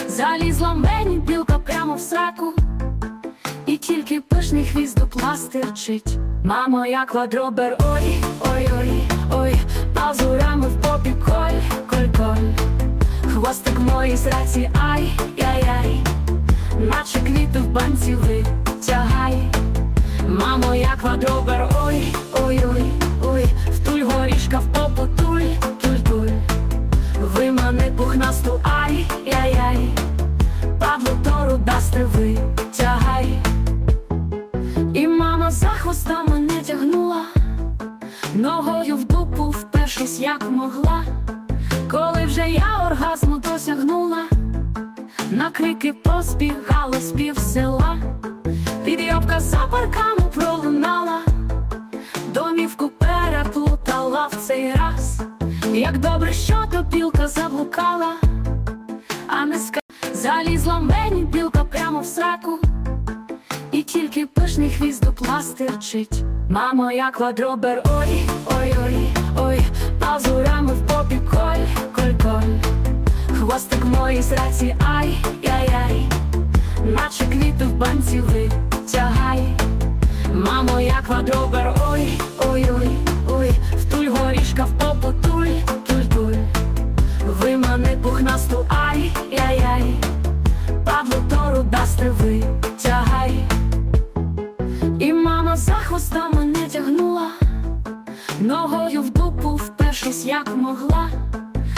Залізла мені білка прямо в сраку, і тільки пишний хвіст до пластирчить. Мамо, я квадробер, ой, ой, ой, ой, пазурами в попі коль, коль, коль. Хвостик моїй сраці, ай, яй, яй, наче квіти в банці витягай. Мамо, я квадробер, ой, ой, ой, ой, втуль горішка в попу, туль, туль, туль. Вимани пухнасту, ай, яй, яй, падло тору дасте витягай. І мама за хвоста мене тягнула, ногою в дупу впершись як могла. Коли вже я оргазму досягнула, на крики позбігало з пів села. Підйобка за парками пролунала, домівку переплутала в цей раз. Як добре, що то білка заблукала, а не залізла мені білка прямо в сраку, і тільки пишний хвіст до пластирчить. Мамо, я квадробер, ой, ой, ой, ой, пазурами в попі коль, коль, коль. Хвостик моїй сраці, ай, яй, яй, наче квіти в банці витягай. Мамо, я квадробер, ой, ой, ой, ой, втуль горішка в попу, туль, туль, туль. Вимани пухнасту, ай, яй, яй, падло тору дасте витягай. І мама за хвоста мене тягнула, ногою в дупу впершись як могла.